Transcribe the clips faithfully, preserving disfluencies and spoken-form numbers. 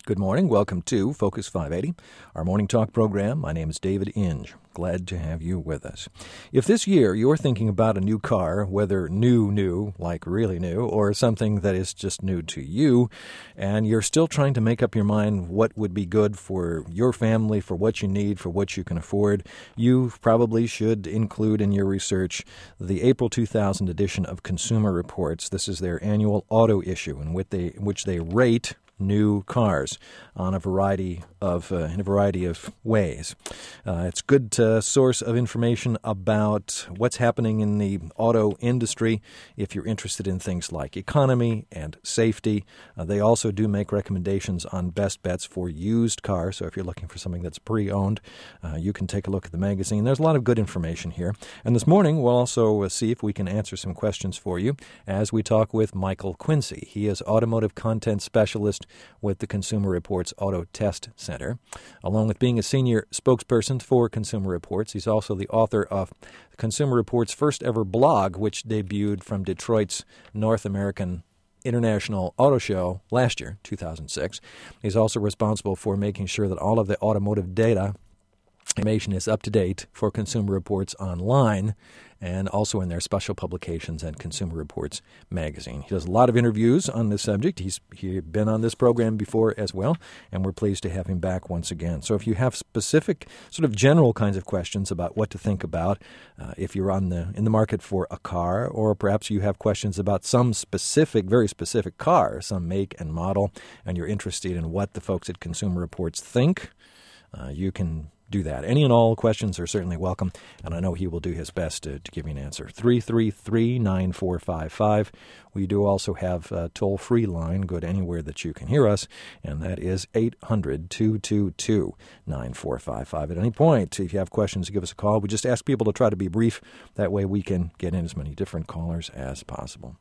Good morning. Welcome to Focus five eighty, our morning talk program. My name is David Inge. Glad to have you with us. If this year you're thinking about a new car, whether new, new, like really new, or something that is just new to you, and you're still trying to make up your mind what would be good for your family, for what you need, for what you can afford, you probably should include in your research the April two thousand edition of Consumer Reports. This is their annual auto issue in which they, which they rate new cars on a variety of uh, in a variety of ways. Uh, it's a good uh, source of information about what's happening in the auto industry if you're interested in things like economy and safety. Uh, they also do make recommendations on best bets for used cars. So if you're looking for something that's pre-owned, uh, you can take a look at the magazine. There's a lot of good information here. And this morning we'll also uh, see if we can answer some questions for you as we talk with Michael Quincy. He is automotive content specialist with the Consumer Reports Auto Test Center. Along with being a senior spokesperson for Consumer Reports, he's also the author of Consumer Reports' first ever blog, which debuted from Detroit's North American International Auto Show last year, two thousand six. He's also responsible for making sure that all of the automotive data information is up to date for Consumer Reports online and also in their special publications and Consumer Reports magazine. He does a lot of interviews on this subject. He's he's been on this program before as well, and we're pleased to have him back once again. So if you have specific sort of general kinds of questions about what to think about, uh, if you're on the in the market for a car, or perhaps you have questions about some specific, very specific car, some make and model, and you're interested in what the folks at Consumer Reports think, uh, you can do that. Any and all questions are certainly welcome, and I know he will do his best to, to give you an answer. three three three, nine four five five. We do also have a toll-free line. Good anywhere that you can hear us, and that is eight hundred, two two two, nine four five five. At any point, if you have questions, give us a call. We just ask people to try to be brief. That way we can get in as many different callers as possible.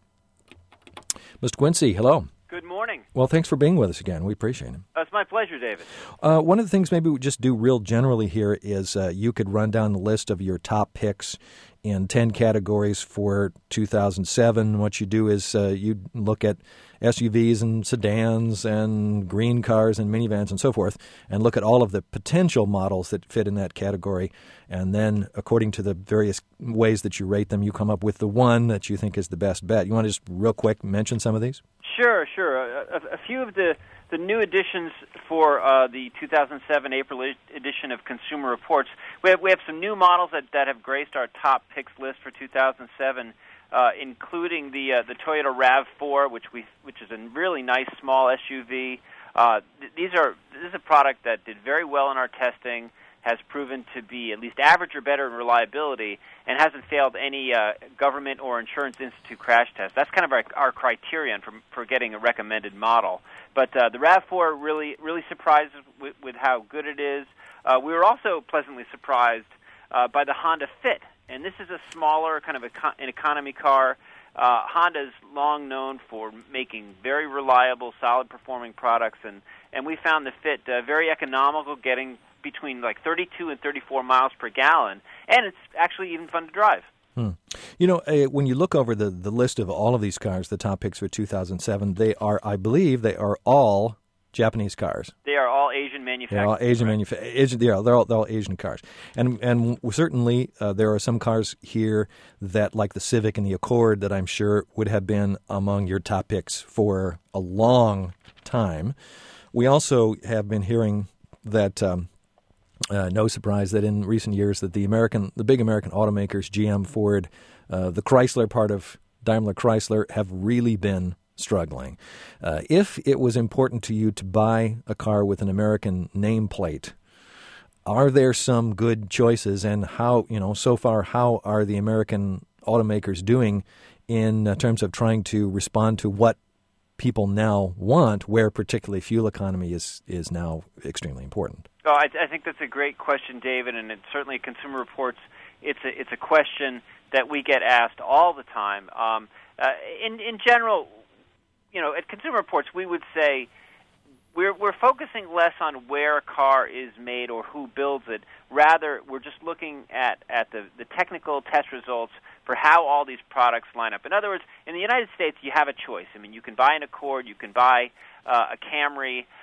Mister Quincy, hello. Good morning. Well, thanks for being with us again. We appreciate it. It's my pleasure, David. Uh, one of the things maybe we just do real generally here is uh, you could run down the list of your top picks in ten categories for two thousand seven. What you do is uh, you look at S U Vs and sedans and green cars and minivans and so forth, and look at all of the potential models that fit in that category. And then, according to the various ways that you rate them, you come up with the one that you think is the best bet. You want to just real quick mention some of these? Sure, sure. A, a, a few of the, the new additions for uh, the two thousand seven April edition of Consumer Reports. We have, we have some new models that, that have graced our top picks list for two thousand seven, uh, including the uh, the Toyota RAV four, which we which is a really nice small S U V. Uh, th- these are this is a product that did very well in our testing, has proven to be at least average or better in reliability, and hasn't failed any uh, government or insurance institute crash test. That's kind of our, our criterion for, for getting a recommended model. But uh, the RAV four really really surprised us with, with how good it is. Uh, we were also pleasantly surprised uh, by the Honda Fit, and this is a smaller kind of a, an economy car. Uh, Honda's long known for making very reliable, solid-performing products, and, and we found the Fit uh, very economical, getting between like thirty-two and thirty-four miles per gallon, and it's actually even fun to drive. Hmm. You know, uh, when you look over the, the list of all of these cars, the top picks for two thousand seven, they are, I believe, they are all Japanese cars. They are all Asian manufactured. They're all Asian manufactured. Asian, yeah, they're all, they're all Asian cars. And and certainly uh, there are some cars here that, like the Civic and the Accord, that I'm sure would have been among your top picks for a long time. We also have been hearing that... Um, Uh, no surprise that in recent years that the American, the big American automakers, G M, Ford, uh, the Chrysler part of Daimler Chrysler, have really been struggling. Uh, if it was important to you to buy a car with an American nameplate, are there some good choices? And how, you know, so far, how are the American automakers doing in uh, terms of trying to respond to what people now want, where particularly fuel economy is, is now extremely important? Oh, I, I think that's a great question, David, and it's certainly Consumer Reports. It's a it's a question that we get asked all the time. Um, uh, in in general, you know, at Consumer Reports, we would say we're we're focusing less on where a car is made or who builds it. Rather, we're just looking at at the the technical test results for how all these products line up. In other words, in the United States, you have a choice. I mean, you can buy an Accord, you can buy uh, a Camry.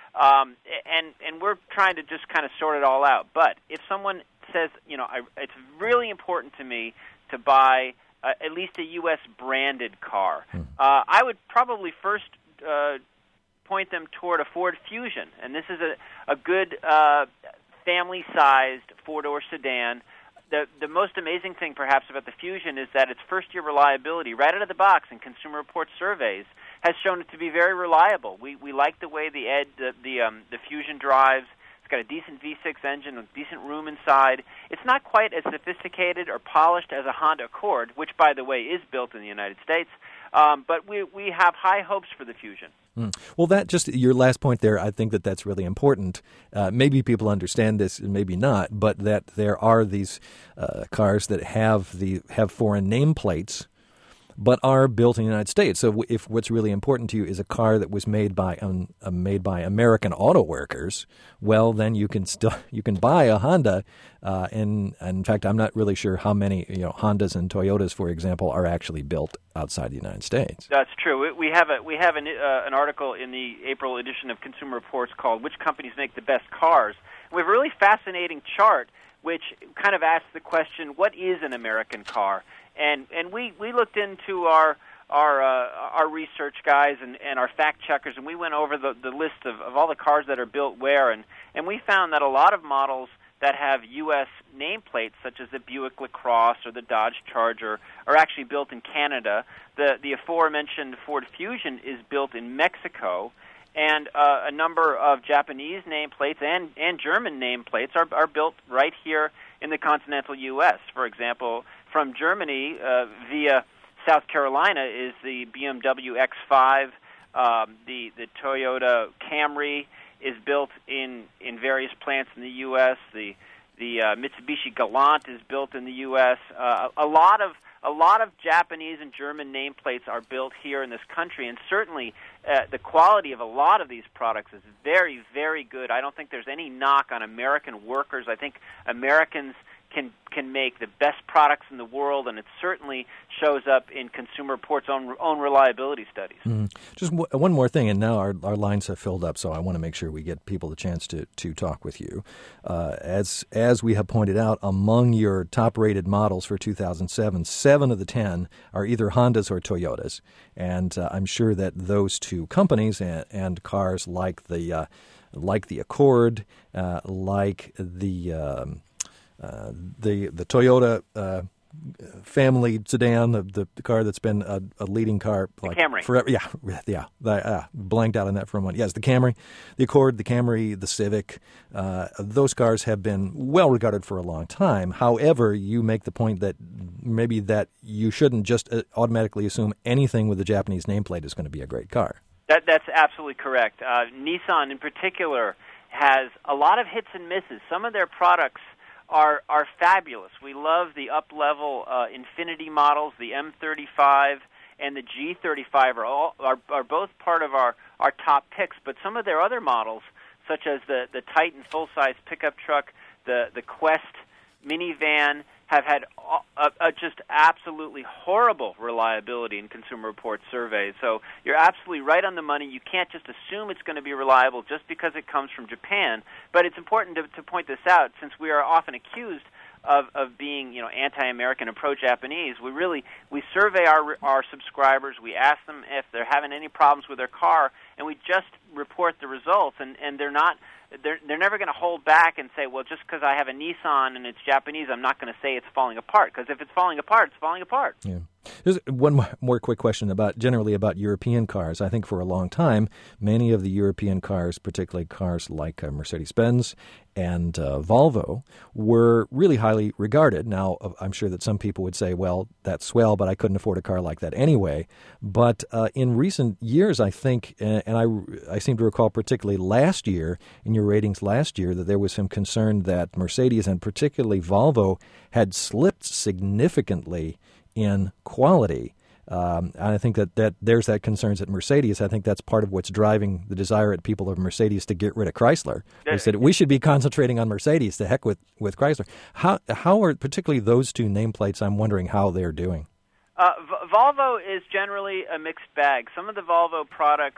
Um, and, and we're trying to just kind of sort it all out. But if someone says, you know, I, it's really important to me to buy uh, at least a U S branded car, uh, I would probably first uh, point them toward a Ford Fusion. And this is a, a good uh, family-sized four-door sedan. The, the most amazing thing, perhaps, about the Fusion is that its first-year reliability, right out of the box in Consumer Reports surveys, has shown it to be very reliable. We we like the way the ed, the the, um, the Fusion drives. It's got a decent V six engine with decent room inside. It's not quite as sophisticated or polished as a Honda Accord, which, by the way, is built in the United States. Um, but we we have high hopes for the Fusion. Mm. Well, that just your last point there, I think that that's really important. Uh, maybe people understand this, and maybe not, but that there are these uh, cars that have the have foreign nameplates, but are built in the United States. So if what's really important to you is a car that was made by um, uh, made by American auto workers, well, then you can still you can buy a Honda. Uh, and, and in fact, I'm not really sure how many you know Hondas and Toyotas, for example, are actually built outside the United States. That's true. We have a we have an uh, an article in the April edition of Consumer Reports called "Which Companies Make the Best Cars." We have a really fascinating chart which kind of asks the question, what is an American car? And and we, we looked into our our uh, our research guys and, and our fact checkers, and we went over the, the list of, of all the cars that are built where, and, and we found that a lot of models that have U S nameplates, such as the Buick LaCrosse or the Dodge Charger, are actually built in Canada. The the aforementioned Ford Fusion is built in Mexico, and uh, a number of Japanese nameplates and, and German nameplates are, are built right here in the continental U S. For example, from Germany uh, via South Carolina is the B M W X five, um, the the Toyota Camry is built in, in various plants in the U S. The the uh, Mitsubishi Galant is built in the U S. Uh, a lot of a lot of Japanese and German nameplates are built here in this country, and certainly uh, the quality of a lot of these products is very, very good. I don't think there's any knock on American workers. I think Americans can can make the best products in the world, and it certainly shows up in Consumer Reports' own, own reliability studies. Mm. Just w- one more thing, and now our, our lines have filled up, so I want to make sure we get people the chance to, to talk with you. Uh, as as we have pointed out, among your top-rated models for two thousand seven, seven of the ten are either Hondas or Toyotas, and uh, I'm sure that those two companies and, and cars like the uh, like the Accord, uh, like the um, Uh, the the Toyota uh, family sedan, the, the the car that's been a, a leading car like the Camry. forever. Yeah, yeah. The, uh, blanked out on that for a moment. Yes, the Camry, the Accord, the Camry, the Civic. Uh, those cars have been well regarded for a long time. However, you make the point that maybe that you shouldn't just automatically assume anything with a Japanese nameplate is going to be a great car. That that's absolutely correct. Uh, Nissan, in particular, has a lot of hits and misses. Some of their products are are fabulous. We love the up-level uh, Infiniti models, the M thirty-five and the G thirty-five are all are, are both part of our, our top picks. But some of their other models, such as the, the Titan full-size pickup truck, the the Quest minivan, have had a, a just absolutely horrible reliability in Consumer Reports surveys. So you're absolutely right on the money. You can't just assume it's going to be reliable just because it comes from Japan. But it's important to, to point this out, since we are often accused of, of being, you know, anti-American and pro-Japanese. We really we survey our our subscribers. We ask them if they're having any problems with their car, and we just report the results. And, and they're not. They're, they're never going to hold back and say, well, just because I have a Nissan and it's Japanese, I'm not going to say it's falling apart. Because if it's falling apart, it's falling apart. Yeah. There's one more quick question about generally about European cars. I think for a long time, many of the European cars, particularly cars like uh, Mercedes-Benz and uh, Volvo, were really highly regarded. Now, I'm sure that some people would say, well, that's swell, but I couldn't afford a car like that anyway. But uh, in recent years, I think, uh, and I, I seem to recall particularly last year, in your ratings last year, that there was some concern that Mercedes and particularly Volvo had slipped significantly in quality. Um, and I think that, that there's that concerns at Mercedes. I think that's part of what's driving the desire at people of Mercedes to get rid of Chrysler. They said we should be concentrating on Mercedes. To heck with, with Chrysler. How how are particularly those two nameplates? I'm wondering how they're doing. Uh, v- Volvo is generally a mixed bag. Some of the Volvo products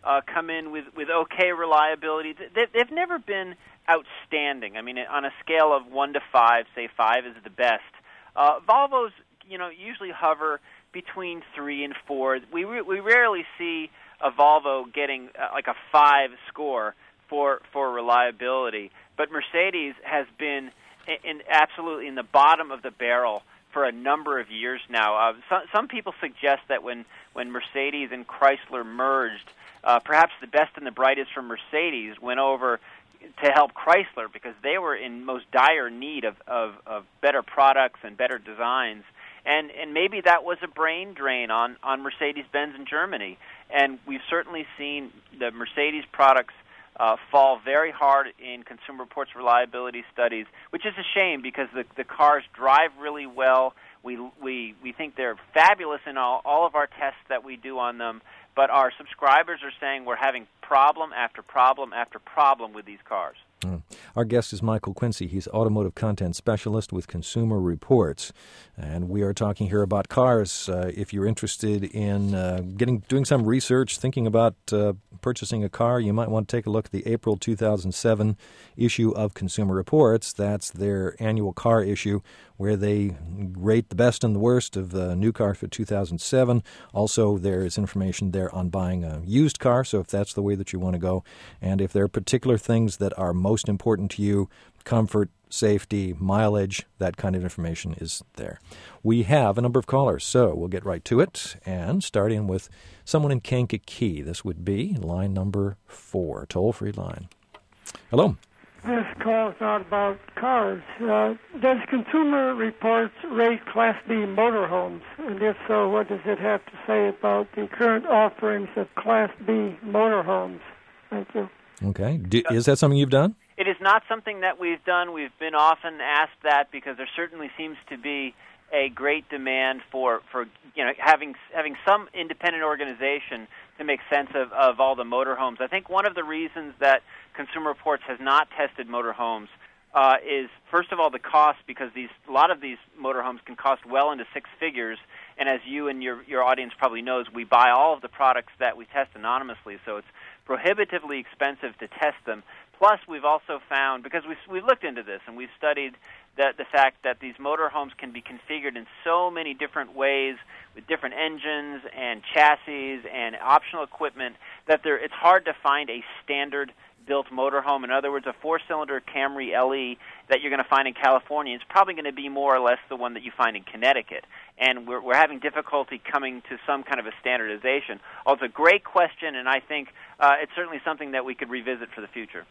uh, come in with, with okay reliability. They, they've never been outstanding. I mean, on a scale of one to five, say five is the best. Uh, Volvos, you know, usually hover between three and four. We re- we rarely see a Volvo getting uh, like a five score for for reliability. But Mercedes has been in, in absolutely in the bottom of the barrel for a number of years now. Uh, some, some people suggest that when, when Mercedes and Chrysler merged, uh, perhaps the best and the brightest from Mercedes went over to help Chrysler because they were in most dire need of, of, of better products and better designs. And and maybe that was a brain drain on, on Mercedes-Benz in Germany. And we've certainly seen the Mercedes products uh, fall very hard in Consumer Reports reliability studies, which is a shame because the, the cars drive really well. We we we think they're fabulous in all, all of our tests that we do on them. But our subscribers are saying we're having problem after problem after problem with these cars. Mm. Our guest is Michael Quincy. He's automotive content specialist with Consumer Reports, and we are talking here about cars. Uh, if you're interested in uh, getting doing some research, thinking about uh, purchasing a car, you might want to take a look at the April two thousand seven issue of Consumer Reports. That's their annual car issue, where they rate the best and the worst of the new car for two thousand seven. Also, there is information there on buying a used car, so if that's the way that you want to go, and if there are particular things that are most important to you, comfort, safety, mileage, that kind of information is there. We have a number of callers, so we'll get right to it, and starting with someone in Kankakee. This would be line number four, toll-free line. Hello. This call is not about cars. Uh, does Consumer Reports rate Class B motorhomes? And if so, what does it have to say about the current offerings of Class B motorhomes? Thank you. Okay. Do, is that something you've done? It is not something that we've done. We've been often asked that because there certainly seems to be a great demand for, for you know having having some independent organization to make sense of, of all the motorhomes. I think one of the reasons that Consumer Reports has not tested motorhomes uh, is, first of all, the cost, because these a lot of these motorhomes can cost well into six figures. And as you and your, your audience probably knows, we buy all of the products that we test anonymously, so it's prohibitively expensive to test them. Plus, we've also found, because we've, we've looked into this and we've studied that the fact that these motorhomes can be configured in so many different ways with different engines and chassis and optional equipment that there, it's hard to find a standard built motorhome. In other words, a four-cylinder Camry L E that you're going to find in California is probably going to be more or less the one that you find in Connecticut. And we're, we're having difficulty coming to some kind of a standardization. Oh, it's a great question, and I think uh, it's certainly something that we could revisit for the future.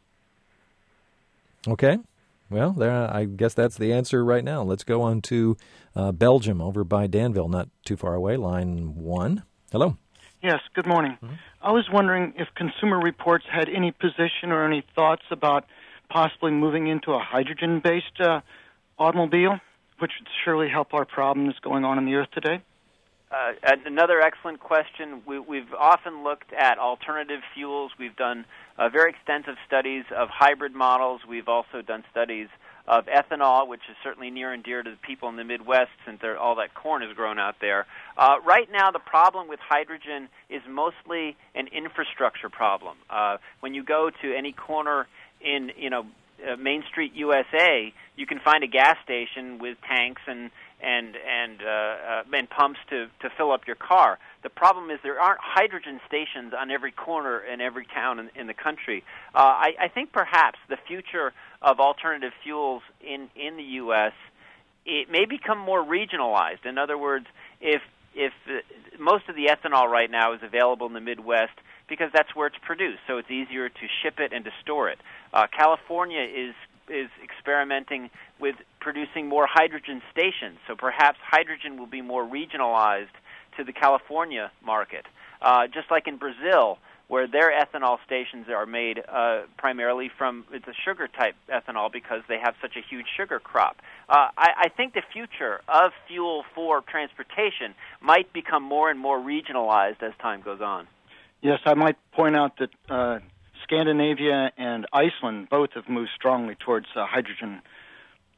Okay. Well, there. I guess that's the answer right now. Let's go on to uh, Belgium over by Danville, not too far away. Line one. Hello. Yes, good morning. Mm-hmm. I was wondering if Consumer Reports had any position or any thoughts about possibly moving into a hydrogen-based uh, automobile, which would surely help our problems going on in the Earth today. Uh, another excellent question. We, we've often looked at alternative fuels. We've done uh, very extensive studies of hybrid models. We've also done studies of ethanol, which is certainly near and dear to the people in the Midwest since all that corn is grown out there. Uh, right now, the problem with hydrogen is mostly an infrastructure problem. Uh, when you go to any corner in, you know, uh, Main Street, U S A, you can find a gas station with tanks and and and uh, uh, and pumps to, to fill up your car. The problem is there aren't hydrogen stations on every corner in every town in, in the country. Uh, I, I think perhaps the future of alternative fuels in, in the U S, it may become more regionalized. In other words, if if uh, most of the ethanol right now is available in the Midwest because that's where it's produced, so it's easier to ship it and to store it. Uh, California is is experimenting with producing more hydrogen stations, so perhaps hydrogen will be more regionalized to the California market. Uh, just like in Brazil, where their ethanol stations are made uh, primarily from, it's a sugar-type ethanol because they have such a huge sugar crop. Uh, I, I think the future of fuel for transportation might become more and more regionalized as time goes on. Yes, I might point out that uh, Scandinavia and Iceland both have moved strongly towards uh, hydrogen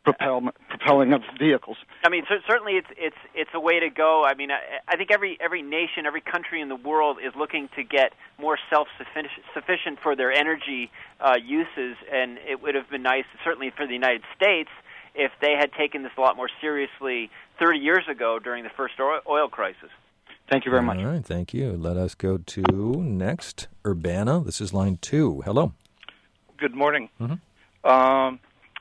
propel, propelling of vehicles. I mean, cer- certainly it's it's it's a way to go. I mean, I, I think every every nation, every country in the world is looking to get more self-sufficient for their energy uh, uses, and it would have been nice, certainly for the United States, if they had taken this a lot more seriously thirty years ago during the first oil crisis. Thank you very much. All right, thank you. Let us go to next, Urbana. This is line two. Hello. Good morning. Mm-hmm. Um,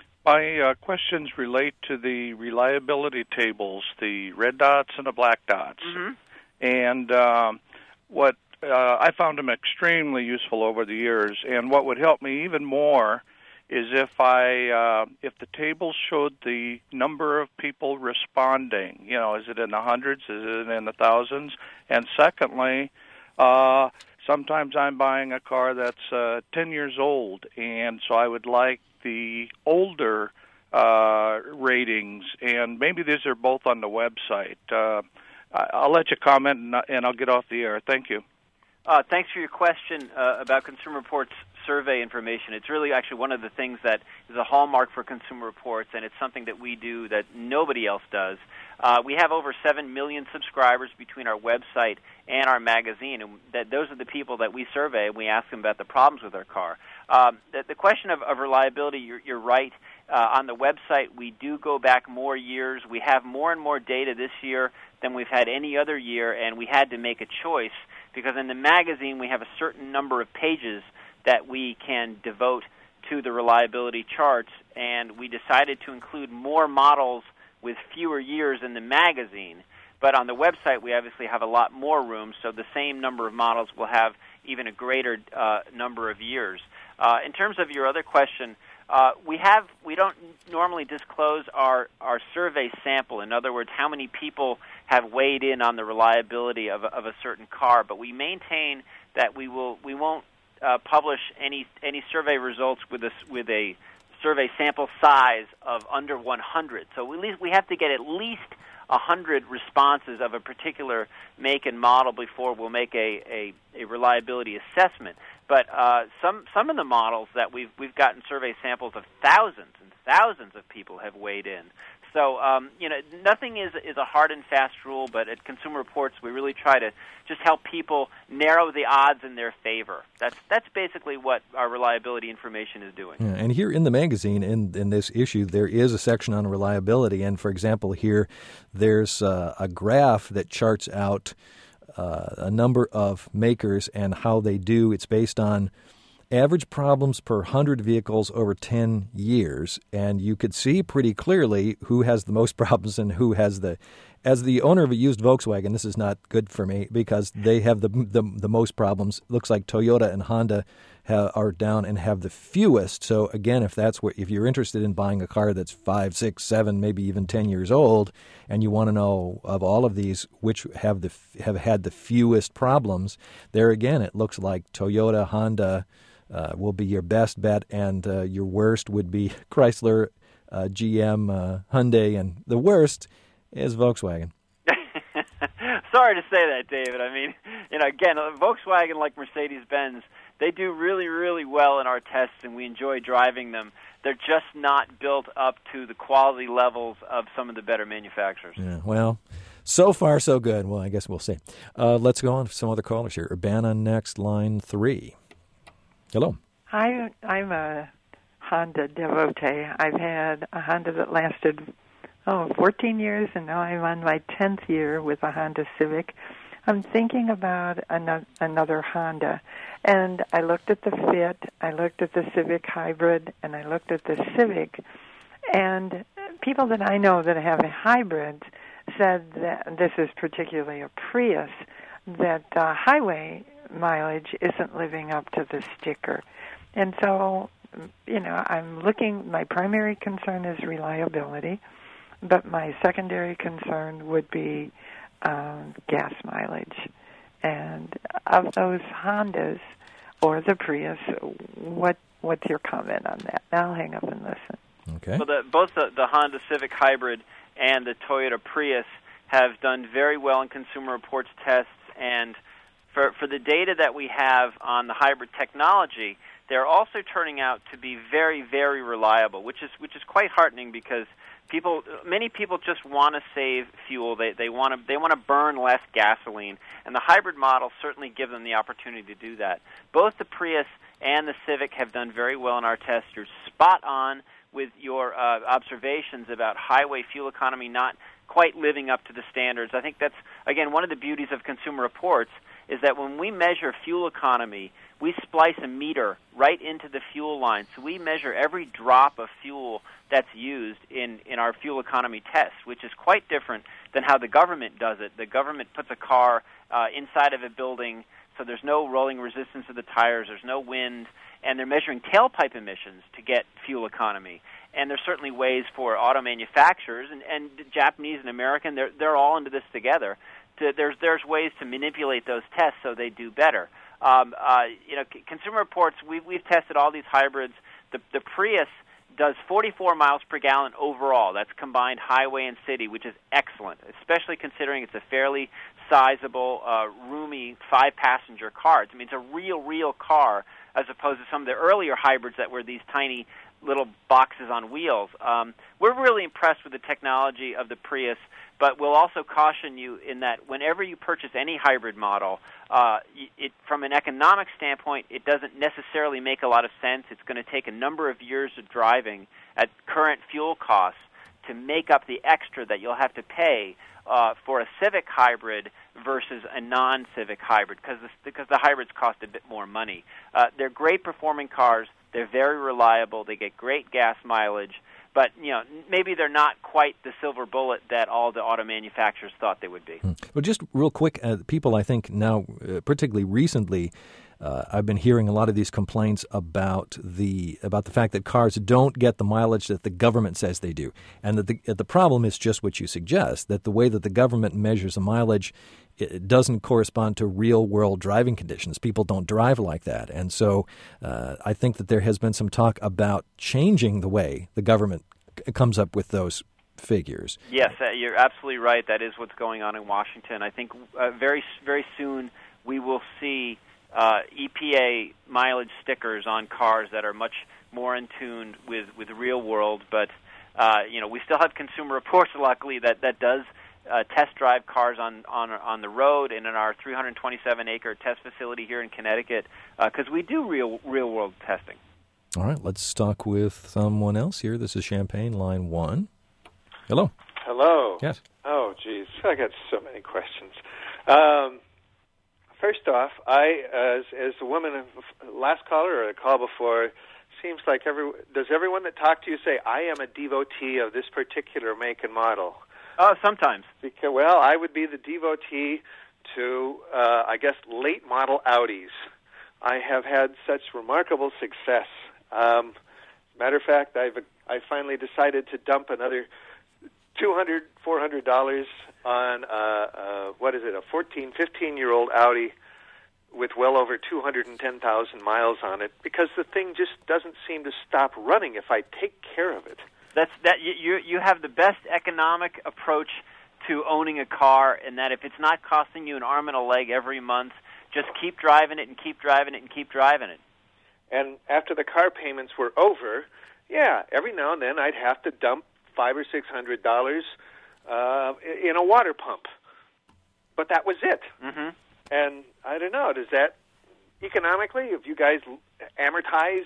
my uh, questions relate to the reliability tables, the red dots and the black dots. Mm-hmm. And um, what uh, I found them extremely useful over the years. And what would help me even more is if I uh, if the table showed the number of people responding. You know, is it in the hundreds? Is it in the thousands? And secondly, uh, sometimes I'm buying a car that's uh, ten years old, and so I would like the older uh, ratings, and maybe these are both on the website. Uh, I'll let you comment, and, and I'll get off the air. Thank you. Uh, thanks for your question uh, about Consumer Reports survey information. It's really actually one of the things that is a hallmark for Consumer Reports, and it's something that we do that nobody else does. Uh, we have over seven million subscribers between our website and our magazine, and that those are the people that we survey, and we ask them about the problems with their car. Um, the, the question of, of reliability, you're, you're right. Uh, on the website, we do go back more years. We have more and more data this year than we've had any other year, and we had to make a choice because in the magazine we have a certain number of pages that we can devote to the reliability charts, and we decided to include more models with fewer years in the magazine. But on the website, we obviously have a lot more room, so the same number of models will have even a greater uh, number of years. Uh, in terms of your other question, uh, we have we don't normally disclose our, our survey sample. In other words, how many people have weighed in on the reliability of a, of a certain car. But we maintain that we will we won't uh, publish any any survey results with a with a survey sample size of under one hundred. So at least we have to get at least one hundred responses of a particular make and model before we'll make a, a, a reliability assessment. But uh, some some of the models that we've we've gotten survey samples of thousands and thousands of people have weighed in. So um, you know, nothing is is a hard and fast rule. But at Consumer Reports, we really try to just help people narrow the odds in their favor. That's that's basically what our reliability information is doing. Yeah, and here in the magazine, in in this issue, there is a section on reliability. And for example, here there's uh, a graph that charts out uh, a number of makers and how they do. It's based on average problems per one hundred vehicles over ten years, and you could see pretty clearly who has the most problems and who has the... As the owner of a used Volkswagen, this is not good for me because they have the the, the most problems. Looks like Toyota and Honda have, are down and have the fewest. So again, if that's what, if you're interested in buying a car that's five, six, seven, maybe even ten years old, and you want to know of all of these which have the have had the fewest problems, there again, it looks like Toyota, Honda uh, will be your best bet, and uh, your worst would be Chrysler, uh, G M, uh, Hyundai, and the worst is Volkswagen. Sorry to say that, David. I mean, you know, again, Volkswagen, like Mercedes-Benz, they do really, really well in our tests, and we enjoy driving them. They're just not built up to the quality levels of some of the better manufacturers. Yeah, well, so far so good. Well, I guess we'll see. Uh, let's go on to some other callers here. Urbana next, line three. Hello. Hi, I'm a Honda devotee. I've had a Honda that lasted Oh, fourteen years, and now I'm on my tenth year with a Honda Civic. I'm thinking about another Honda, and I looked at the Fit, I looked at the Civic Hybrid, and I looked at the Civic, and people that I know that have hybrids said that this is particularly a Prius, that uh, highway mileage isn't living up to the sticker. And so, you know, I'm looking, my primary concern is reliability. But my secondary concern would be um, gas mileage. And of those Hondas or the Prius, what what's your comment on that? I'll hang up and listen. Okay. Well, the, both the, the Honda Civic Hybrid and the Toyota Prius have done very well in Consumer Reports tests. And for, for the data that we have on the hybrid technology, they're also turning out to be very, very reliable, which is which is quite heartening because people, many people just want to save fuel. They they want to they want to burn less gasoline, and the hybrid models certainly give them the opportunity to do that. Both the Prius and the Civic have done very well in our tests. You're spot on with your uh, observations about highway fuel economy not quite living up to the standards. I think that's, again, one of the beauties of Consumer Reports is that when we measure fuel economy, we splice a meter right into the fuel line. So we measure every drop of fuel that's used in, in our fuel economy tests, which is quite different than how the government does it. The government puts a car uh, inside of a building, so there's no rolling resistance of the tires, there's no wind, and they're measuring tailpipe emissions to get fuel economy. And there's certainly ways for auto manufacturers, and, and Japanese and American, they're, they're all into this together. To, there's, there's ways to manipulate those tests so they do better. Um, uh, you know, C- Consumer Reports, we've, we've tested all these hybrids. The, the Prius does forty-four miles per gallon overall. That's combined highway and city, which is excellent, especially considering it's a fairly sizable, uh, roomy five-passenger car. I mean, it's a real, real car as opposed to some of the earlier hybrids that were these tiny little boxes on wheels. Um, we're really impressed with the technology of the Prius, but we'll also caution you in that whenever you purchase any hybrid model, uh, it, from an economic standpoint, it doesn't necessarily make a lot of sense. It's going to take a number of years of driving at current fuel costs to make up the extra that you'll have to pay uh, for a Civic hybrid versus a non-Civic hybrid, because the, because the hybrids cost a bit more money. Uh, they're great performing cars. They're very reliable. They get great gas mileage. But, you know, maybe they're not quite the silver bullet that all the auto manufacturers thought they would be. Well, just real quick, uh, people I think now, uh, particularly recently, uh, I've been hearing a lot of these complaints about the about the fact that cars don't get the mileage that the government says they do. And that the, the problem is just what you suggest, that the way that the government measures the mileage, it doesn't correspond to real-world driving conditions. People don't drive like that. And so uh, I think that there has been some talk about changing the way the government c- comes up with those figures. Yes, uh, you're absolutely right. That is what's going on in Washington. I think uh, very, very soon we will see uh, E P A mileage stickers on cars that are much more in tune with, with the real world. But, uh, you know, we still have Consumer Reports, luckily, that, that does Uh, test drive cars on, on on the road and in our three hundred twenty-seven acre test facility here in Connecticut, because uh, we do real real world testing. All right, let's talk with someone else here. This is Champaign, line one. Hello. Hello. Yes. Oh, geez, I got so many questions. Um, first off, I as as the woman last caller or a call before, seems like every does everyone that talk to you say I am a devotee of this particular make and model? Oh, sometimes. Because, well, I would be the devotee to, uh, I guess, late model Audis. I have had such remarkable success. Um, matter of fact, I've I finally decided to dump another two hundred dollars, four hundred dollars on, uh, uh, what is it, a fourteen, fifteen-year-old Audi with well over two hundred ten thousand miles on it, because the thing just doesn't seem to stop running if I take care of it. That's that you you have the best economic approach to owning a car, in that if it's not costing you an arm and a leg every month, just keep driving it and keep driving it and keep driving it. And after the car payments were over, yeah, every now and then I'd have to dump five or six hundred dollars uh, in a water pump, but that was it. Mm-hmm. And I don't know, does that economically, if you guys amortize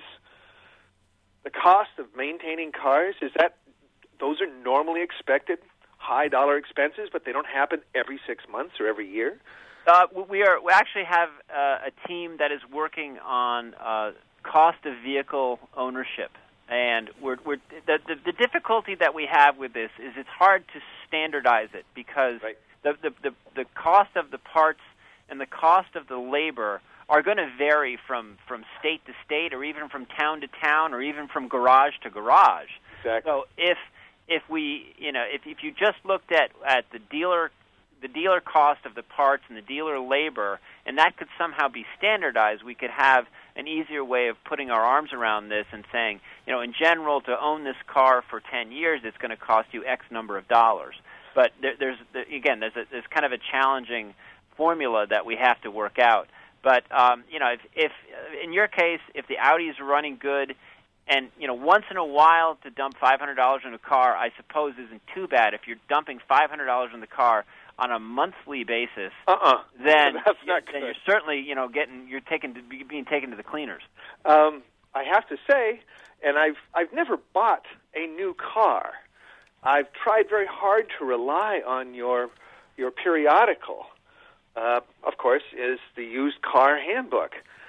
the cost of maintaining cars, is that those are normally expected high dollar expenses, but they don't happen every six months or every year? Uh, we are we actually have uh, a team that is working on uh, cost of vehicle ownership, and we're, we're the, the the difficulty that we have with this is it's hard to standardize it, because right. the, the the the cost of the parts and the cost of the labor are going to vary from, from state to state, or even from town to town, or even from garage to garage. Exactly. So if if we you know if, if you just looked at, at the dealer the dealer cost of the parts and the dealer labor, and that could somehow be standardized, we could have an easier way of putting our arms around this and saying, you know, in general, to own this car for ten years, it's going to cost you X number of dollars. But there, there's again, there's a, there's kind of a challenging formula that we have to work out. But um, you know, if, if in your case, if the Audi is running good, and you know, once in a while to dump five hundred dollars in a car, I suppose isn't too bad. If you're dumping five hundred dollars in the car on a monthly basis, uh-uh. then That's not then good. you're certainly you know getting you're taken to, being taken to the cleaners. Um, I have to say, and I've I've never bought a new car. I've tried very hard to rely on your your periodical. Uh, of course, is the used car handbook.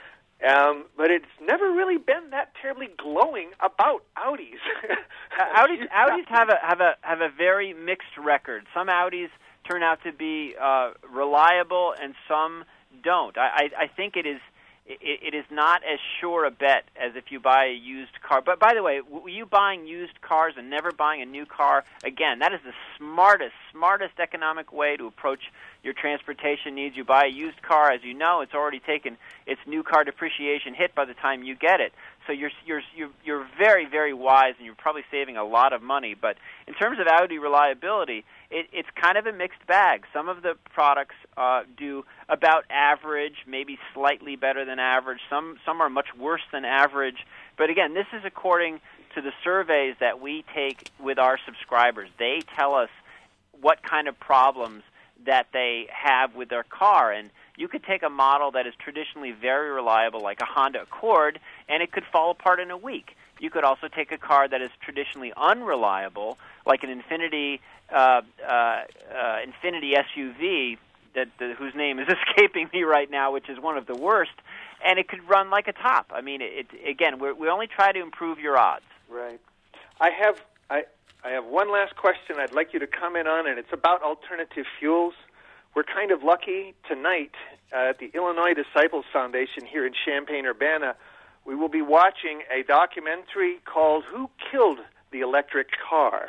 Um, but it's never really been that terribly glowing about Audis. uh, Audis Audis have a have a have a very mixed record. Some Audis turn out to be uh, reliable, and some don't. I, I, I think it is it, it is not as sure a bet as if you buy a used car. But by the way, were you buying used cars and never buying a new car? Again, that is the smartest smartest economic way to approach your transportation needs. You buy a used car, as you know, it's already taken its new car depreciation hit by the time you get it. So you're you're you're you're very very wise, and you're probably saving a lot of money. But in terms of Audi reliability, it, it's kind of a mixed bag. Some of the products uh, do about average, maybe slightly better than average. Some some are much worse than average. But again, this is according to the surveys that we take with our subscribers. They tell us what kind of problems that they have with their car. And you could take a model that is traditionally very reliable, like a Honda Accord, and it could fall apart in a week. You could also take a car that is traditionally unreliable, like an Infiniti uh, uh, uh, Infiniti S U V, that the, whose name is escaping me right now, which is one of the worst, and it could run like a top. I mean, it, it, again, we're, we only try to improve your odds. Right. I have I I have one last question I'd like you to comment on, and it's about alternative fuels. We're kind of lucky tonight uh, at the Illinois Disciples Foundation here in Champaign-Urbana. We will be watching a documentary called Who Killed the Electric Car?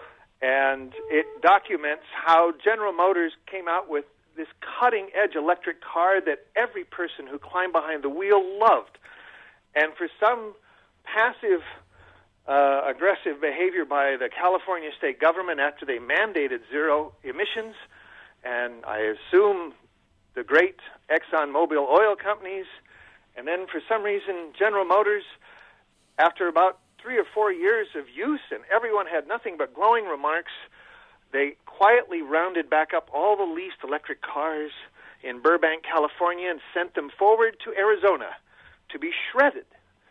And it documents how General Motors came out with this cutting-edge electric car that every person who climbed behind the wheel loved. And for some passive, uh, aggressive behavior by the California state government after they mandated zero emissions, and I assume the great ExxonMobil oil companies, and then for some reason General Motors, after about three or four years of use and everyone had nothing but glowing remarks, they quietly rounded back up all the leased electric cars in Burbank, California, and sent them forward to Arizona to be shredded.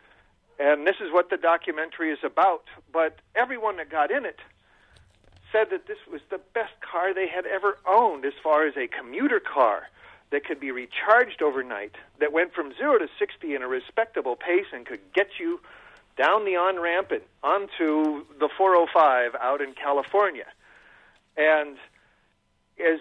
And this is what the documentary is about. But everyone that got in it said that this was the best car they had ever owned as far as a commuter car that could be recharged overnight, that went from zero to sixty in a respectable pace and could get you down the on-ramp and onto the four oh five out in California. And is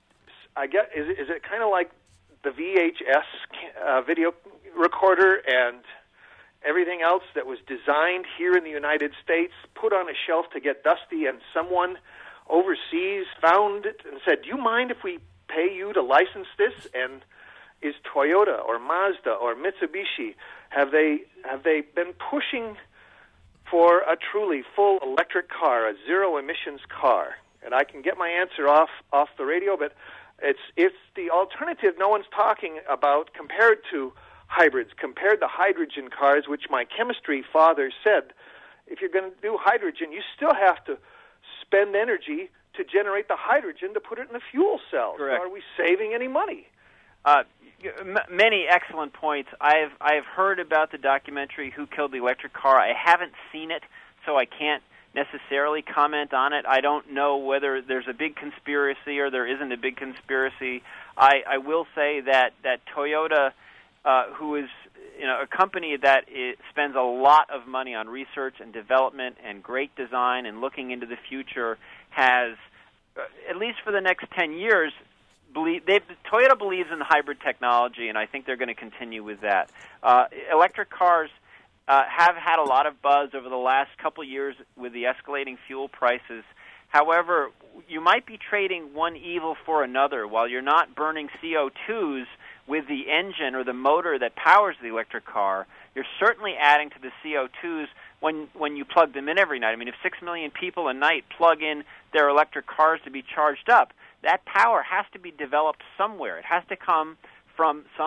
I get is is it kind of like the V H S uh, video recorder and everything else that was designed here in the United States, put on a shelf to get dusty, and someone overseas found it and said, "Do you mind if we pay you to license this?" And is Toyota or Mazda or Mitsubishi, have they have they been pushing for a truly full electric car, a zero emissions car? And I can get my answer off off the radio, but it's it's the alternative no one's talking about compared to hybrids, compared to hydrogen cars, which my chemistry father said, if you're going to do hydrogen, you still have to spend energy to generate the hydrogen to put it in the fuel cell. Correct. So are we saving any money? Uh, m- many excellent points. I've I've heard about the documentary Who Killed the Electric Car. I haven't seen it, so I can't necessarily comment on it. I don't know whether there's a big conspiracy or there isn't a big conspiracy. I, I will say that that Toyota, uh, who is you know a company that is, spends a lot of money on research and development and great design and looking into the future, has uh, at least for the next ten years. Believe, they've, Toyota believes in hybrid technology, and I think they're going to continue with that. Uh, electric cars uh, have had a lot of buzz over the last couple of years with the escalating fuel prices. However, you might be trading one evil for another. While you're not burning C O twos with the engine or the motor that powers the electric car, you're certainly adding to the C O twos when when you plug them in every night. I mean, if six million people a night plug in their electric cars to be charged up, that power has to be developed somewhere. It has to come from some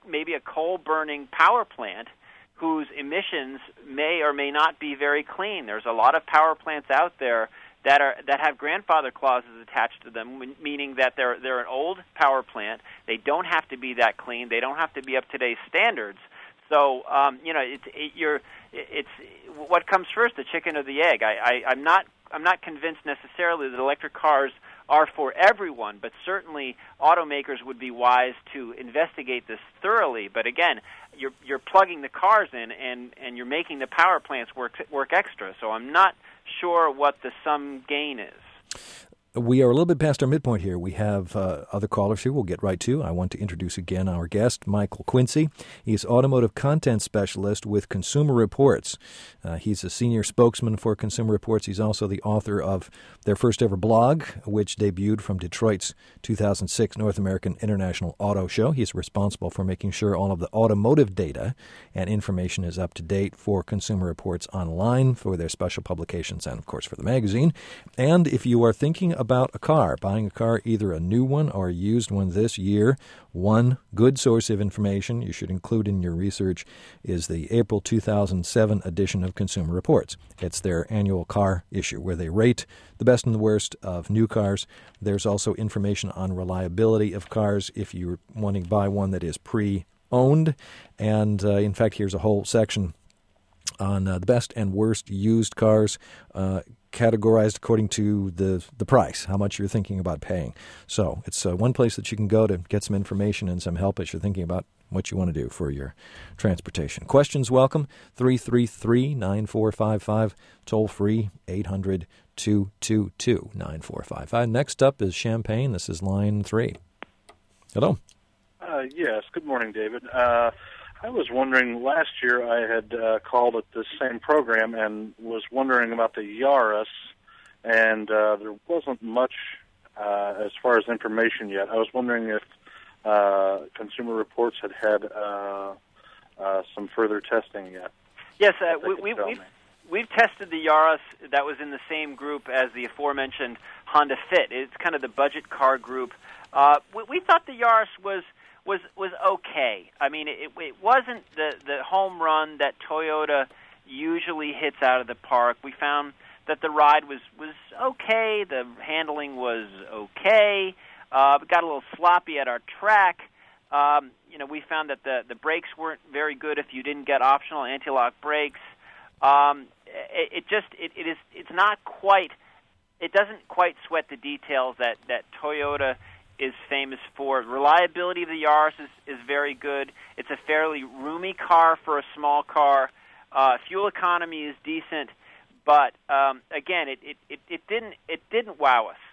maybe a coal-burning power plant whose emissions may or may not be very clean. There's a lot of power plants out there that are that have grandfather clauses attached to them, meaning that they're they're an old power plant. They don't have to be that clean. They don't have to be up to today's standards. So um, you know, it's it, you're it's what comes first, the chicken or the egg. I, I I'm not I'm not convinced necessarily that electric cars are for everyone, but certainly automakers would be wise to investigate this thoroughly. But again, you're you're plugging the cars in, and, and you're making the power plants work work extra. So I'm not sure what the sum gain is. We are a little bit past our midpoint here. We have uh, other callers here we'll get right to. I want to introduce again our guest, Michael Quincy. He's automotive content specialist with Consumer Reports. Uh, he's a senior spokesman for Consumer Reports. He's also the author of their first ever blog, which debuted from Detroit's two thousand six North American International Auto Show. He's responsible for making sure all of the automotive data and information is up to date for Consumer Reports online, for their special publications, and, of course, for the magazine. And if you are thinking about about a car, buying a car, either a new one or a used one this year, one good source of information you should include in your research is the April two thousand seven edition of Consumer Reports. It's their annual car issue where they rate the best and the worst of new cars. There's also information on reliability of cars if you're wanting to buy one that is pre-owned. And, uh, in fact, here's a whole section on uh, the best and worst used cars, uh, categorized according to the the price, how much you're thinking about paying. So it's uh, one place that you can go to get some information and some help as you're thinking about what you want to do for your transportation. Questions welcome, three three three, nine four five five, toll free, eight hundred, two two two, nine four five five. Next up is Champaign. This is line three. Hello. Uh, yes, good morning, David. Uh, I was wondering, last year I had uh, called at this same program and was wondering about the Yaris, and uh, there wasn't much uh, as far as information yet. I was wondering if uh, Consumer Reports had had uh, uh, some further testing yet. Yes, uh, we, we, we've, we've tested the Yaris that was in the same group as the aforementioned Honda Fit. It's kind of the budget car group. Uh, we, we thought the Yaris was was was okay. I mean, it, it wasn't the, the home run that Toyota usually hits out of the park. We found that the ride was, was okay. The handling was okay. Uh, got a little sloppy at our track. Um, you know, we found that the, the brakes weren't very good if you didn't get optional anti-lock brakes. Um, it, it just it, it is it's not quite. It doesn't quite sweat the details that, that Toyota is famous for. Reliability of the Yaris is, is very good. It's a fairly roomy car for a small car. Uh, fuel economy is decent, but um, again, it, it, it, it didn't it didn't wow us.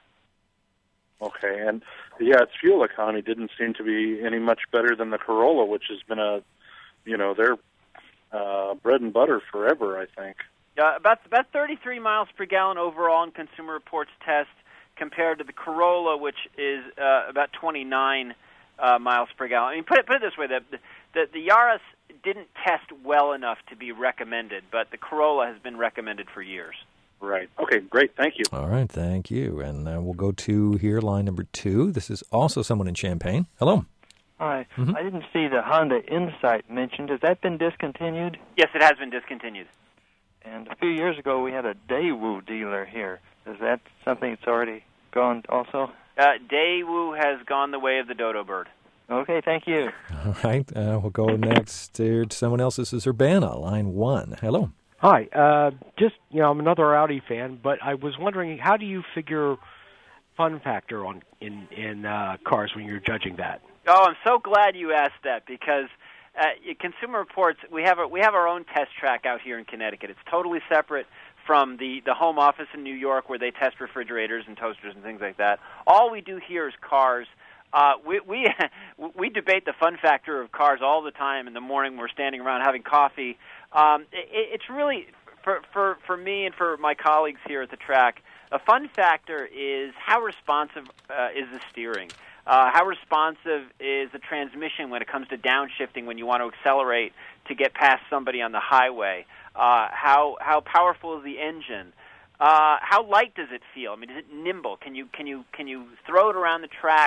Okay, and yeah, its fuel economy didn't seem to be any much better than the Corolla, which has been a, you know, their uh, bread and butter forever, I think. Uh, about about thirty-three miles per gallon overall in Consumer Reports test, compared to the Corolla, which is uh, about twenty-nine uh, miles per gallon. I mean, put it put it this way: the, the the Yaris didn't test well enough to be recommended, but the Corolla has been recommended for years. Right. Okay, great. Thank you. All right, thank you. And uh, we'll go to here, line number two. This is also someone in Champaign. Hello. Hi. Mm-hmm. I didn't see the Honda Insight mentioned. Has that been discontinued? Yes, it has been discontinued. And a few years ago, we had a Daewoo dealer here. Is that something that's already gone also? Uh, Daewoo has gone the way of the dodo bird. Okay, thank you. All right, uh, we'll go next to someone else. This is Urbana, line one. Hello. Hi. Uh, just, you know, I'm another Audi fan, but I was wondering, how do you figure fun factor on in, in uh, cars when you're judging that? Oh, I'm so glad you asked that, because uh, Consumer Reports, we have a, we have our own test track out here in Connecticut. It's totally separate from the, the home office in New York where they test refrigerators and toasters and things like that. All we do here is cars. Uh, we we we debate the fun factor of cars all the time in the morning. We're standing around having coffee. Um, it, it's really, for, for, for me and for my colleagues here at the track, a fun factor is how responsive uh, is the steering. Uh, how responsive is the transmission when it comes to downshifting when you want to accelerate to get past somebody on the highway? Uh, how how powerful is the engine? Uh, how light does it feel? I mean, is it nimble? Can you can you can you throw it around the track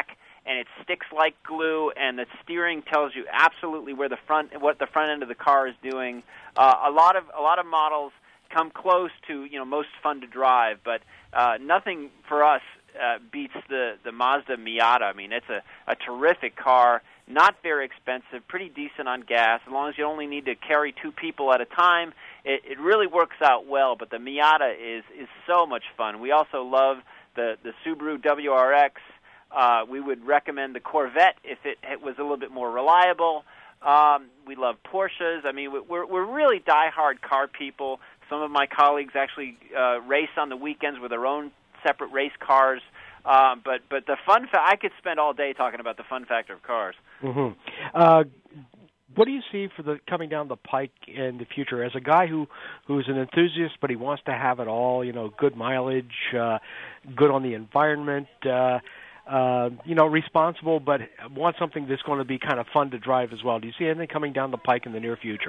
and it sticks like glue, and the steering tells you absolutely where the front, what the front end of the car is doing. Uh, a lot of a lot of models come close to, you know, most fun to drive, but uh, nothing for us uh, beats the the Mazda Miata. I mean, it's a, a terrific car, not very expensive, pretty decent on gas. As long as you only need to carry two people at a time, it, it really works out well. But the Miata is is so much fun. We also love the the Subaru W R X. Uh, we would recommend the Corvette if it, it was a little bit more reliable. Um, we love Porsches. I mean, we're we're really diehard car people. Some of my colleagues actually uh, race on the weekends with their own separate race cars. Um, but but the fun fa- I could spend all day talking about the fun factor of cars. Mm-hmm. Uh, what do you see for the coming down the pike in the future? As a guy who who's an enthusiast, but he wants to have it all, you know, good mileage, uh, good on the environment, uh, uh, you know, responsible, but wants something that's going to be kind of fun to drive as well. Do you see anything coming down the pike in the near future?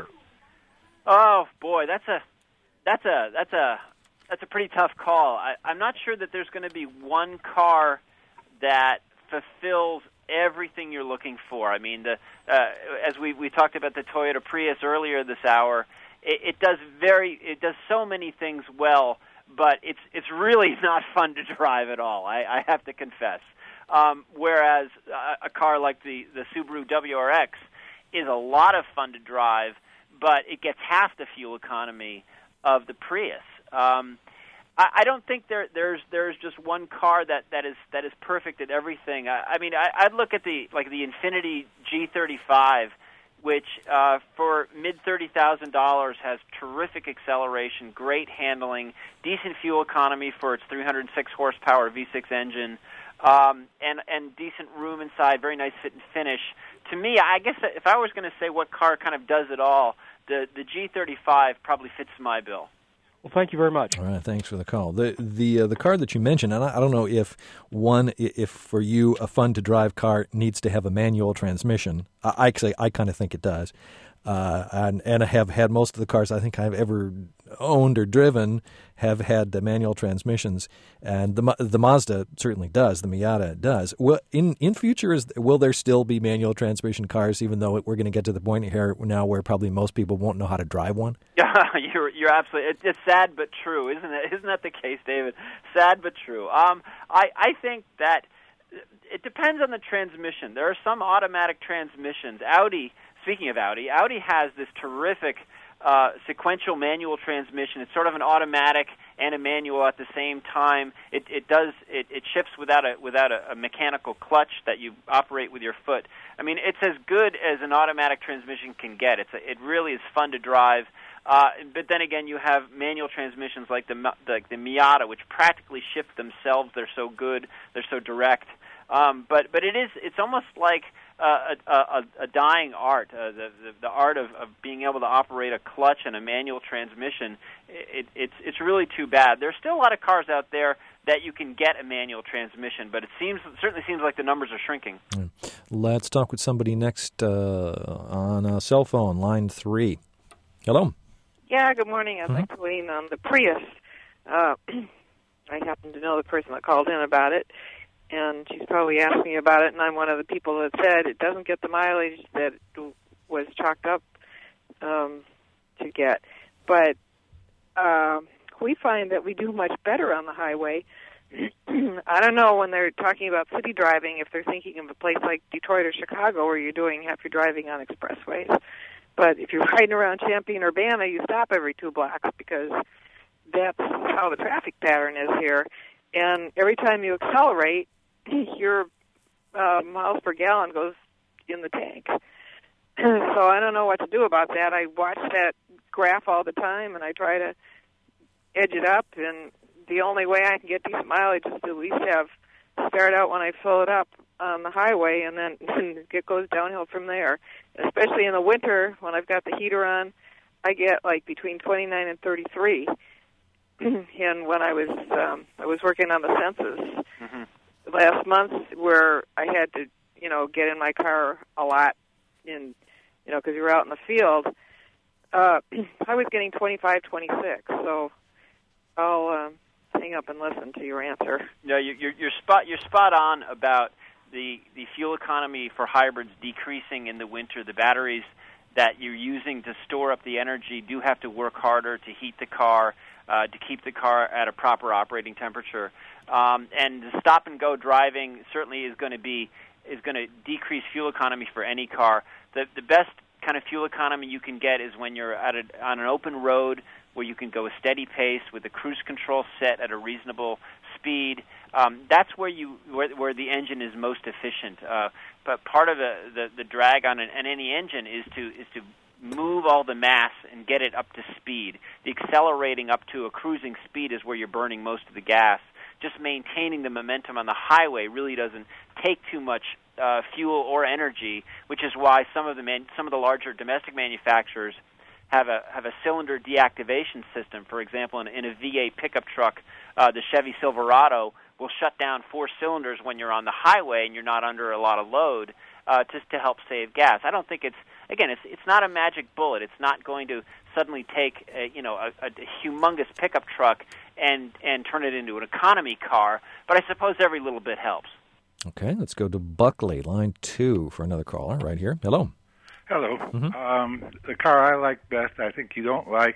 Oh boy, that's a that's a that's a That's a pretty tough call. I, I'm not sure that there's going to be one car that fulfills everything you're looking for. I mean, the, uh, as we, we talked about the Toyota Prius earlier this hour, it, it does very it does so many things well, but it's it's really not fun to drive at all. I, I have to confess. Um, whereas a, a car like the the Subaru W R X is a lot of fun to drive, but it gets half the fuel economy of the Prius. Um, I, I don't think there, there's there's just one car that, that is that is perfect at everything. I, I mean, I, I'd look at the like the Infiniti G thirty-five, which uh, for mid thirty thousand dollars has terrific acceleration, great handling, decent fuel economy for its three hundred six horsepower V six engine, um, and and decent room inside, very nice fit and finish. To me, I guess if I was going to say what car kind of does it all, the the G thirty-five probably fits my bill. Well, thank you very much. All right, thanks for the call. The the uh, the car that you mentioned, and I, I don't know if one, if for you a fun to drive car needs to have a manual transmission. I actually I kind of think it does, uh, and and I have had most of the cars I think I've ever owned or driven have had the manual transmissions, and the the Mazda certainly does. The Miata does. Well, in in future, is will there still be manual transmission cars? Even though we're going to get to the point here now where probably most people won't know how to drive one. Yeah, you're you're absolutely. It's, it's sad but true, isn't it? Isn't that the case, David? Sad but true. Um, I I think that it depends on the transmission. There are some automatic transmissions. Audi. Speaking of Audi, Audi has this terrific uh, sequential manual transmission. It's sort of an automatic and a manual at the same time. It, it does it, it shifts without a without a, a mechanical clutch that you operate with your foot. I mean, it's as good as an automatic transmission can get. It's a, it really is fun to drive. Uh, but then again, you have manual transmissions like the like the Miata, which practically shift themselves. They're so good. They're so direct. Um, but but it is it's almost like uh, a, a, a dying art, uh, the, the the art of, of being able to operate a clutch and a manual transmission. It, it's it's really too bad. There's still a lot of cars out there that you can get a manual transmission, but it seems it certainly seems like the numbers are shrinking. Let's talk with somebody next uh, on a cell phone, line three. Hello. Yeah, good morning. I'd Mm-hmm. like to weigh on the Prius. Uh, I happen to know the person that called in about it, and she's probably asking about it, and I'm one of the people that said it doesn't get the mileage that it was chalked up um, to get. But uh, we find that we do much better on the highway. I don't know when they're talking about city driving, if they're thinking of a place like Detroit or Chicago where you're doing half your driving on expressways. But if you're riding around Champaign-Urbana, you stop every two blocks because that's how the traffic pattern is here. And every time you accelerate, your uh, miles per gallon goes in the tank. So I don't know what to do about that. I watch that graph all the time, and I try to edge it up. And the only way I can get decent mileage is to at least have start out when I fill it up on the highway, and then it goes downhill from there. Especially in the winter, when I've got the heater on, I get like between twenty-nine and thirty-three. And when I was um, I was working on the census mm-hmm. last month, where I had to, you know, get in my car a lot, in, you know, because you were out in the field, uh, I was getting twenty-five, twenty-six. So I'll um, hang up and listen to your answer. No, you, you're you're spot you're spot on about the, the fuel economy for hybrids decreasing in the winter. The batteries that you're using to store up the energy do have to work harder to heat the car, uh, to keep the car at a proper operating temperature. Um, and the stop-and-go driving certainly is going to be is going to decrease fuel economy for any car. The the best kind of fuel economy you can get is when you're at a, on an open road where you can go a steady pace with the cruise control set at a reasonable speed. Um, that's where you where, where the engine is most efficient. Uh, but part of the, the, the drag on an, an any engine is to is to move all the mass and get it up to speed. The accelerating up to a cruising speed is where you're burning most of the gas. Just maintaining the momentum on the highway really doesn't take too much uh, fuel or energy, which is why some of the man, some of the larger domestic manufacturers have a have a cylinder deactivation system. For example, in, in a V eight pickup truck, uh, the Chevy Silverado will shut down four cylinders when you're on the highway and you're not under a lot of load, uh, just to help save gas. I don't think it's again, it's it's not a magic bullet. It's not going to suddenly take a, you know a, a humongous pickup truck and and turn it into an economy car. But I suppose every little bit helps. Okay, let's go to Buckley, line two, for another caller right here. Hello. Hello. Mm-hmm. Um, the car I like best, I think you don't like.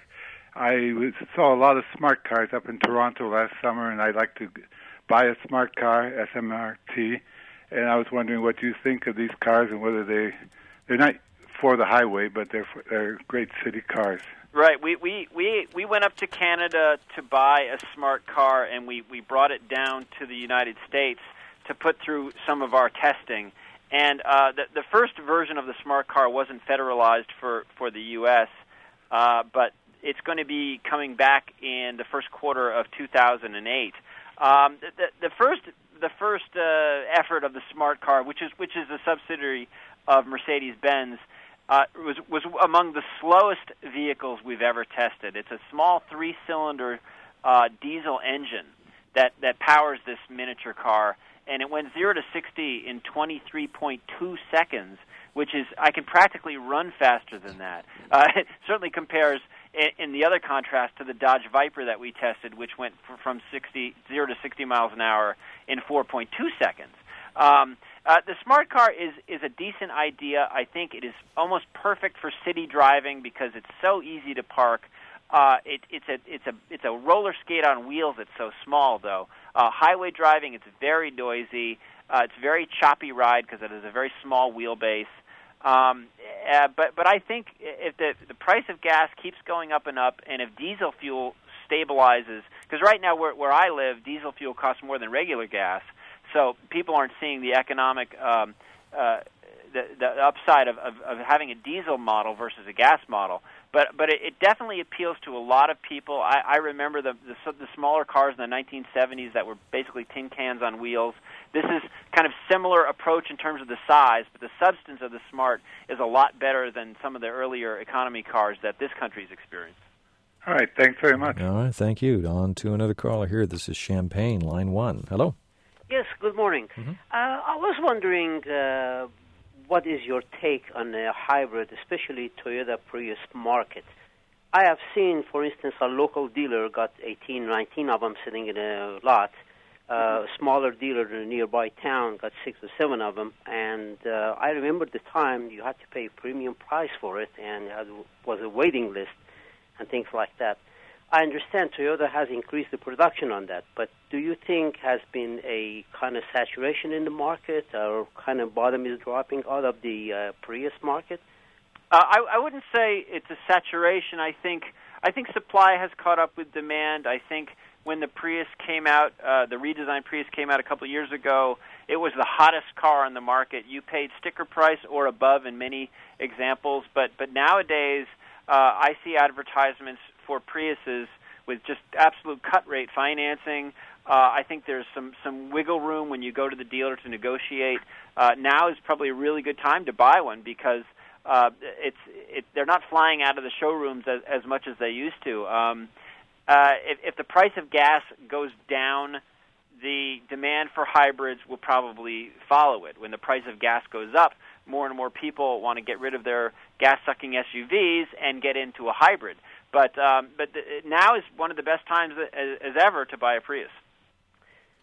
I was, saw a lot of smart cars up in Toronto last summer, and I'd like to buy a smart car, S M R T. And I was wondering what you think of these cars and whether they they're not for the highway, but they're for, they're great city cars. Right. We, we, we, we went up to Canada to buy a smart car, and we, we brought it down to the United States to put through some of our testing. And uh, the, the first version of the smart car wasn't federalized for, for the U S, uh, but it's going to be coming back in the first quarter of two thousand eight. Um, the, the first the first uh, effort of the smart car, which is which is a subsidiary of Mercedes-Benz, uh, was was among the slowest vehicles we've ever tested. It's a small three-cylinder uh, diesel engine that that powers this miniature car. And it went zero to sixty in twenty-three point two seconds, which is, I can practically run faster than that. Uh, it certainly compares, in, in the other contrast, to the Dodge Viper that we tested, which went from sixty, zero to sixty miles an hour in four point two seconds. Um, uh, the smart car is, is a decent idea. I think it is almost perfect for city driving because it's so easy to park. Uh, it, it's a it's a it's a roller skate on wheels. It's so small, though. Uh, highway driving, it's very noisy. Uh, it's very choppy ride because it has a very small wheelbase. Um, uh, but but I think if the the price of gas keeps going up and up, and if diesel fuel stabilizes, because right now where where I live, diesel fuel costs more than regular gas, so people aren't seeing the economic um, uh, the the upside of, of of having a diesel model versus a gas model. But but it, it definitely appeals to a lot of people. I, I remember the, the the smaller cars in the nineteen seventies that were basically tin cans on wheels. This is kind of similar approach in terms of the size, but the substance of the Smart is a lot better than some of the earlier economy cars that this country's experienced. All right, thanks very much. All right, thank you. On to another caller here. This is Champagne, line one. Hello. Yes, good morning. Mm-hmm. Uh, I was wondering, uh, what is your take on a hybrid, especially Toyota Prius market? I have seen, for instance, a local dealer got eighteen, nineteen of them sitting in a lot. Uh, a smaller dealer in a nearby town got six or seven of them. And uh, I remember the time you had to pay a premium price for it, and it was a waiting list and things like that. I understand Toyota has increased the production on that, but do you think has been a kind of saturation in the market, or kind of bottom is dropping out of the uh, Prius market? Uh, I, I wouldn't say it's a saturation. I think I think supply has caught up with demand. I think when the Prius came out, uh, the redesigned Prius came out a couple of years ago, it was the hottest car on the market. You paid sticker price or above in many examples, but but nowadays uh, I see advertisements for Priuses with just absolute cut rate financing. Uh, I think there's some, some wiggle room when you go to the dealer to negotiate. Uh, now is probably a really good time to buy one because uh, it's it, they're not flying out of the showrooms as, as much as they used to. Um, uh, if, if the price of gas goes down, the demand for hybrids will probably follow it. When the price of gas goes up, more and more people want to get rid of their gas-sucking S U Vs and get into a hybrid. But um, but the, now is one of the best times as, as ever to buy a Prius.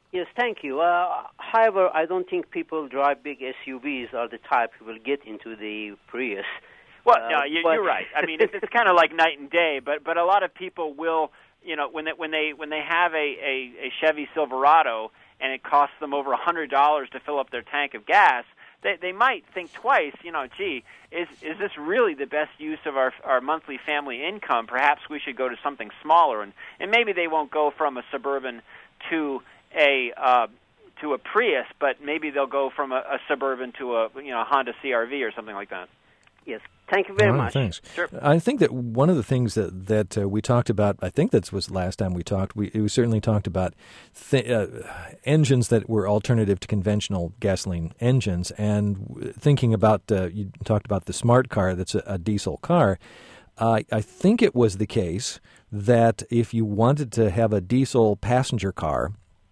Yes, thank you. Uh, however, I don't think people drive big S U Vs are the type who will get into the Prius. Well, uh, no, you, but... you're right. I mean, it's, it's kind of like night and day. But but a lot of people will, you know, when they when they when they have a, a, a Chevy Silverado and it costs them over a hundred dollars to fill up their tank of gas, they they might think twice. You know, gee, is is this really the best use of our our monthly family income? Perhaps we should go to something smaller, and and maybe they won't go from a Suburban to a uh, to a Prius, but maybe they'll go from a, a Suburban to a you know a Honda C R V or something like that. Yes, thank you very All right, much. Thanks. Sure. I think that one of the things that that uh, we talked about, I think that was the last time we talked. We, we certainly talked about th- uh, engines that were alternative to conventional gasoline engines, and thinking about uh, you talked about the smart car that's a, a diesel car. Uh, I think it was the case that if you wanted to have a diesel passenger car,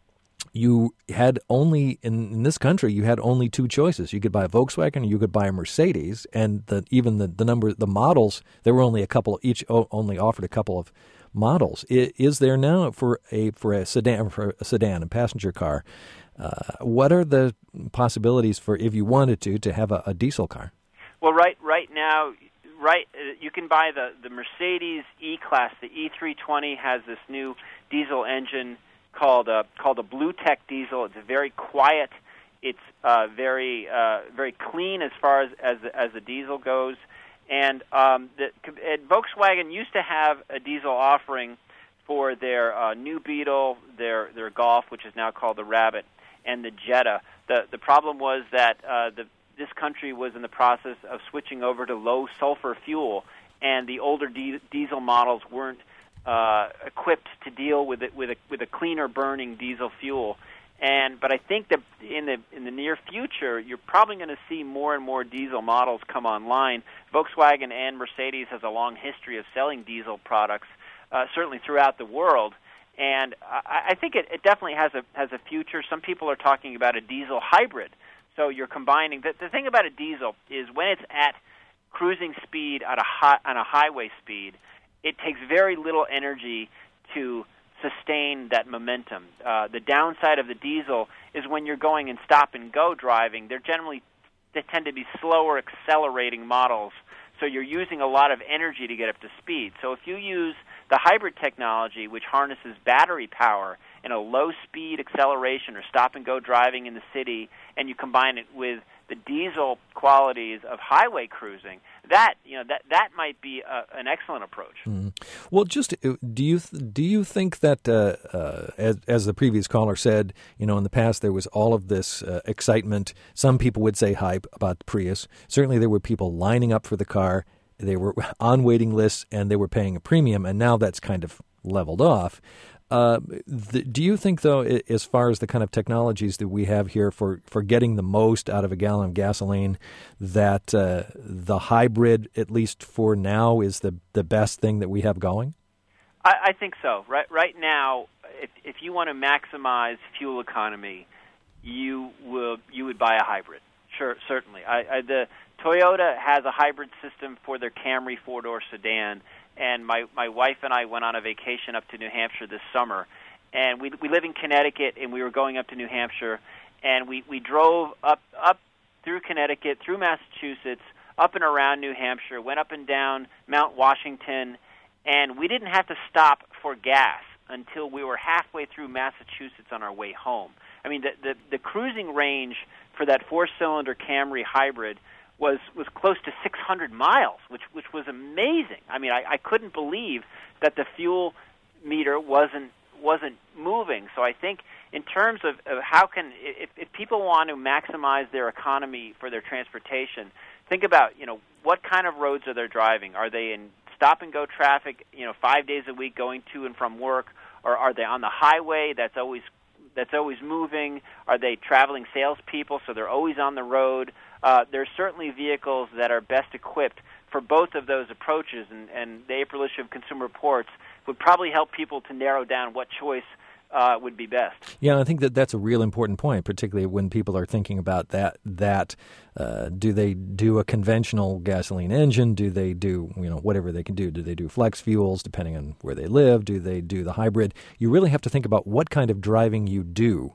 you had only, in, in this country, you had only two choices. You could buy a Volkswagen or you could buy a Mercedes, and the, even the, the number, the models, there were only a couple, each only offered a couple of models. Is, is there now for a for a sedan, for a sedan, a passenger car, uh, what are the possibilities for, if you wanted to, to have a, a diesel car? Well, right right now, right, uh, you can buy the, the Mercedes E-Class. The E three twenty has this new diesel engine called a called a Blue Tech diesel. It's very quiet. It's uh, very uh, very clean as far as as the, as the diesel goes. And um, the, and Volkswagen used to have a diesel offering for their uh, new Beetle, their their Golf, which is now called the Rabbit, and the Jetta. The the problem was that uh, the this country was in the process of switching over to low sulfur fuel, and the older di- diesel models weren't Uh, equipped to deal with it with a with a cleaner burning diesel fuel, and but I think that in the in the near future you're probably going to see more and more diesel models come online. Volkswagen and Mercedes has a long history of selling diesel products, uh, certainly throughout the world, and I, I think it, it definitely has a has a future. Some people are talking about a diesel hybrid, so you're combining. The, the thing about a diesel is when it's at cruising speed at a high, on a highway speed, it takes very little energy to sustain that momentum. Uh, the downside of the diesel is when you're going in stop-and-go driving, they're generally they tend to be slower accelerating models, so you're using a lot of energy to get up to speed. So if you use the hybrid technology, which harnesses battery power in a low-speed acceleration or stop-and-go driving in the city, and you combine it with the diesel qualities of highway cruising, that you know that that might be a, an excellent approach. Mm. Well, just do you do you think that uh, uh, as as the previous caller said, you know, in the past there was all of this uh, excitement. Some people would say hype about the Prius. Certainly, there were people lining up for the car. They were on waiting lists and they were paying a premium. And now that's kind of leveled off. Uh, the, do you think, though, as far as the kind of technologies that we have here for, for getting the most out of a gallon of gasoline, that uh, the hybrid, at least for now, is the, the best thing that we have going? I, I think so. Right, right now, if, if you want to maximize fuel economy, you will you would buy a hybrid. Sure, certainly. I, I, the Toyota has a hybrid system for their Camry four-door sedan. And my, my wife and I went on a vacation up to New Hampshire this summer. And we we live in Connecticut, and we were going up to New Hampshire. And we, we drove up up through Connecticut, through Massachusetts, up and around New Hampshire, went up and down Mount Washington. And we didn't have to stop for gas until we were halfway through Massachusetts on our way home. I mean, the, the, the cruising range for that four-cylinder Camry hybrid was was close to six hundred miles, which which was amazing. I mean, I, I couldn't believe that the fuel meter wasn't wasn't moving. So I think in terms of, of how can if, if people want to maximize their economy for their transportation, think about, you know, what kind of roads are they driving? Are they in stop and go traffic, you know, five days a week going to and from work, or are they on the highway that's always that's always moving? Are they traveling salespeople, so they're always on the road? Uh, there's certainly vehicles that are best equipped for both of those approaches, and, and the April issue of Consumer Reports would probably help people to narrow down what choice uh, would be best. Yeah, I think that that's a real important point, particularly when people are thinking about that. That uh, do they do a conventional gasoline engine? Do they do, you know, whatever they can do? Do they do flex fuels, depending on where they live? Do they do the hybrid? You really have to think about what kind of driving you do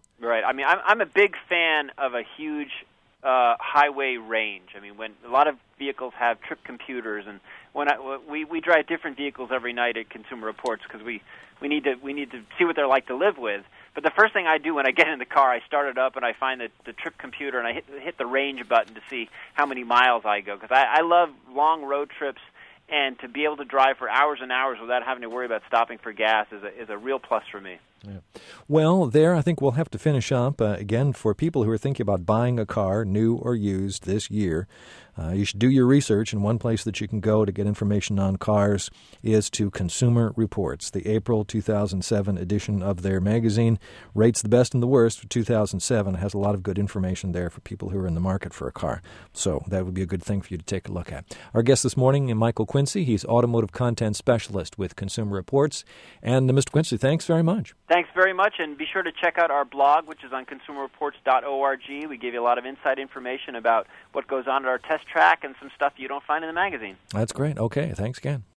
I mean, I'm, I'm a big fan of a huge uh, highway range. I mean, when a lot of vehicles have trip computers, and when I, we we drive different vehicles every night at Consumer Reports because we, we need to we need to see what they're like to live with. But the first thing I do when I get in the car, I start it up and I find the, the trip computer and I hit hit the range button to see how many miles I go, because I, I love long road trips, and to be able to drive for hours and hours without having to worry about stopping for gas is a, is a real plus for me. Yeah. Well, there I think we'll have to finish up. Uh, again, for people who are thinking about buying a car, new or used, this year, uh, you should do your research, and one place that you can go to get information on cars is to Consumer Reports. The April two thousand seven edition of their magazine rates the best and the worst for two thousand seven. It has a lot of good information there for people who are in the market for a car. So that would be a good thing for you to take a look at. Our guest this morning is Michael Quincy. He's Automotive Content Specialist with Consumer Reports. And uh, Mister Quincy, thanks very much. Thanks very much, and be sure to check out our blog, which is on consumer reports dot org. We give you a lot of inside information about what goes on at our test track and some stuff you don't find in the magazine. That's great. Okay, thanks again.